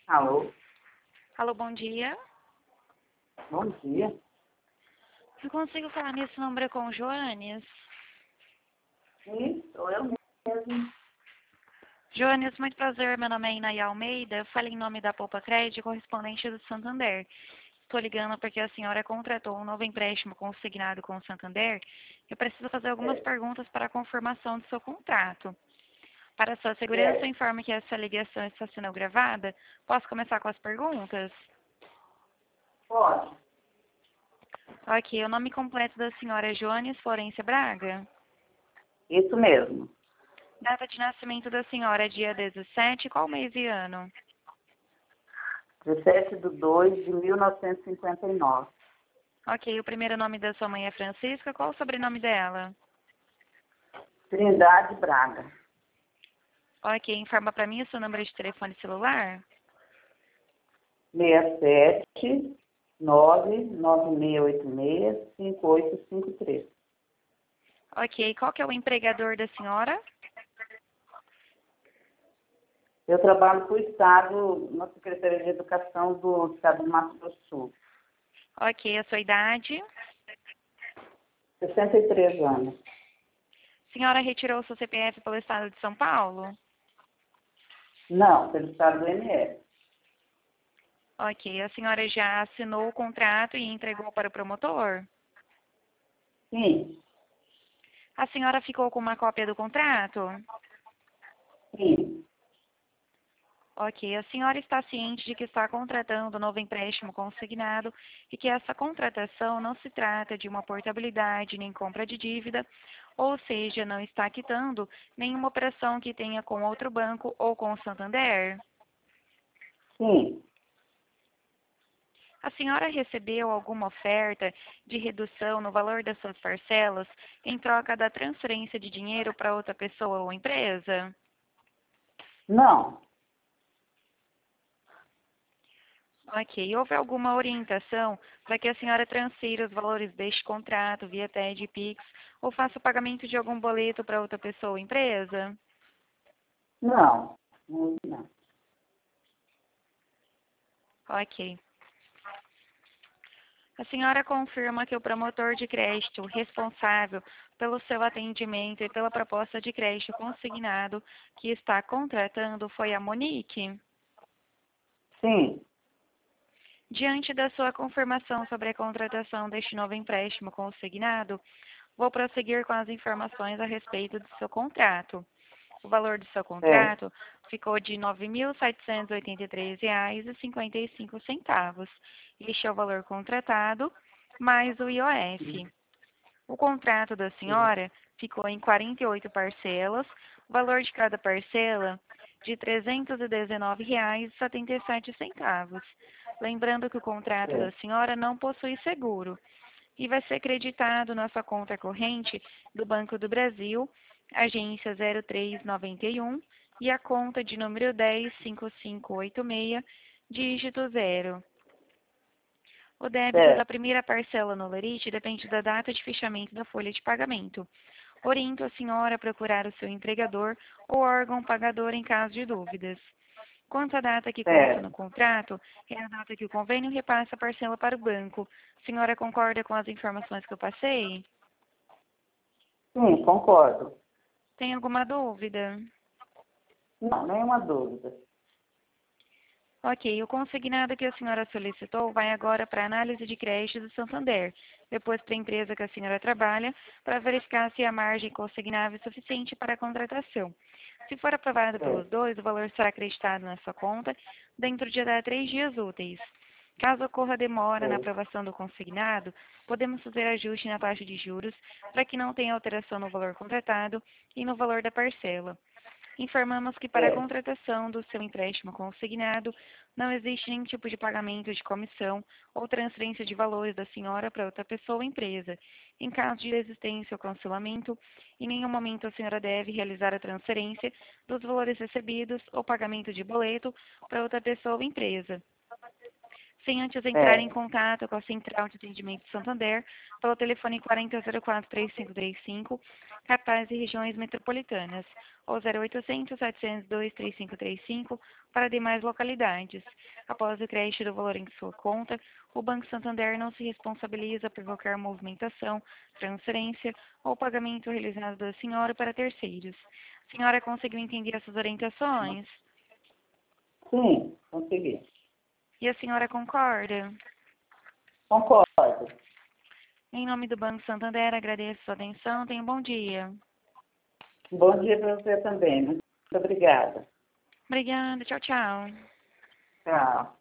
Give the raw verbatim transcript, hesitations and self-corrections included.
Alô, Alô, bom dia. bom dia. Eu consigo falar nesse número com o Joanes? Sim, sou eu mesmo. Joanes, muito prazer. Meu nome é Inaí Almeida. Eu falo em nome da Poupa Crédito, correspondente do Santander. Estou ligando porque a senhora contratou um novo empréstimo consignado com o Santander. Eu preciso fazer algumas É, perguntas para a confirmação do seu contrato. Para sua segurança, eu é, informo que essa ligação está sendo gravada. Posso começar com as perguntas? pode. Ok, o nome completo da senhora é Joanes Florência Braga. Isso mesmo. Data de nascimento da senhora é dia dezessete, qual mês e ano? dezessete de dois de mil novecentos e cinquenta e nove. Ok, o primeiro nome da sua mãe é Francisca, qual o sobrenome dela? Trindade Braga. Ok, informa para mim o seu número de telefone celular? seis sete nove nove seis oito seis cinco oito cinco três. Ok, qual que é o empregador da senhora? Eu trabalho para o Estado, na Secretaria de Educação do Estado do Mato Grosso do Sul. Ok, a sua idade? sessenta e três anos. Senhora retirou seu C P F pelo estado de São Paulo? Não, pelo Estado do I N S. Ok, a senhora já assinou o contrato e entregou para o promotor? Sim, A senhora ficou com uma cópia do contrato? sim. Ok, a senhora está ciente de que está contratando um novo empréstimo consignado e que essa contratação não se trata de uma portabilidade nem compra de dívida, ou seja, não está quitando nenhuma operação que tenha com outro banco ou com o Santander? Sim. A senhora recebeu alguma oferta de redução no valor das suas parcelas em troca da transferência de dinheiro para outra pessoa ou empresa? Não, Ok. Houve alguma orientação para que a senhora transfira os valores deste contrato via T E D, Pix ou faça o pagamento de algum boleto para outra pessoa ou empresa? não, não, não. Ok. A senhora confirma que o promotor de crédito responsável pelo seu atendimento e pela proposta de crédito consignado que está contratando foi a Monique? Sim, Diante da sua confirmação sobre a contratação deste novo empréstimo consignado, vou prosseguir com as informações a respeito do seu contrato. O valor do seu é, contrato ficou de nove mil setecentos e oitenta e três reais e cinquenta e cinco centavos. Este é o valor contratado, mais o I O F. O contrato da senhora ficou em quarenta e oito parcelas, o valor de cada parcela de trezentos e dezenove reais e setenta e sete centavos. Lembrando que o contrato da é, senhora não possui seguro e vai ser creditado na sua conta corrente do Banco do Brasil, agência zero três noventa e um, e a conta de número dez cinco cinco oito seis, dígito zero. O débito é. da primeira parcela no Lerite depende da data de fechamento da folha de pagamento. Oriento a senhora a procurar o seu empregador ou órgão pagador em caso de dúvidas. Quanto à data que consta no Certo. contrato, é a data que o convênio repassa a parcela para o banco. A senhora concorda com as informações que eu passei? Sim, concordo. Tem alguma dúvida? Não, nenhuma dúvida. Ok, o consignado que a senhora solicitou vai agora para a análise de crédito do Santander, depois para a empresa que a senhora trabalha, para verificar se a margem consignável é suficiente para a contratação. Se for aprovado pelos Certo. dois, o valor será acreditado na sua conta dentro de até três dias úteis. Caso ocorra demora na Certo. aprovação do consignado, podemos fazer ajuste na taxa de juros para que não tenha alteração no valor contratado e no valor da parcela. Informamos que para a Certo. contratação do seu empréstimo consignado, não existe nenhum tipo de pagamento de comissão ou transferência de valores da senhora para outra pessoa ou empresa. Em caso de desistência ou cancelamento, em nenhum momento a senhora deve realizar a transferência dos valores recebidos ou pagamento de boleto para outra pessoa ou empresa. sem antes entrar É. em contato com a Central de Atendimento de Santander pelo telefone quarenta zero quatro, três cinco três cinco, capitais e regiões metropolitanas, ou zero oitocentos, setecentos e dois, três cinco três cinco para demais localidades. Após o crédito do valor em sua conta, o Banco Santander não se responsabiliza por qualquer movimentação, transferência ou pagamento realizado da senhora para terceiros. A senhora conseguiu entender essas orientações? Sim, consegui. E a senhora concorda? Concordo. Em nome do Banco Santander, agradeço sua atenção. Tenha um bom dia. Bom dia para você também. Muito obrigada. Obrigada. Tchau, tchau. Tchau.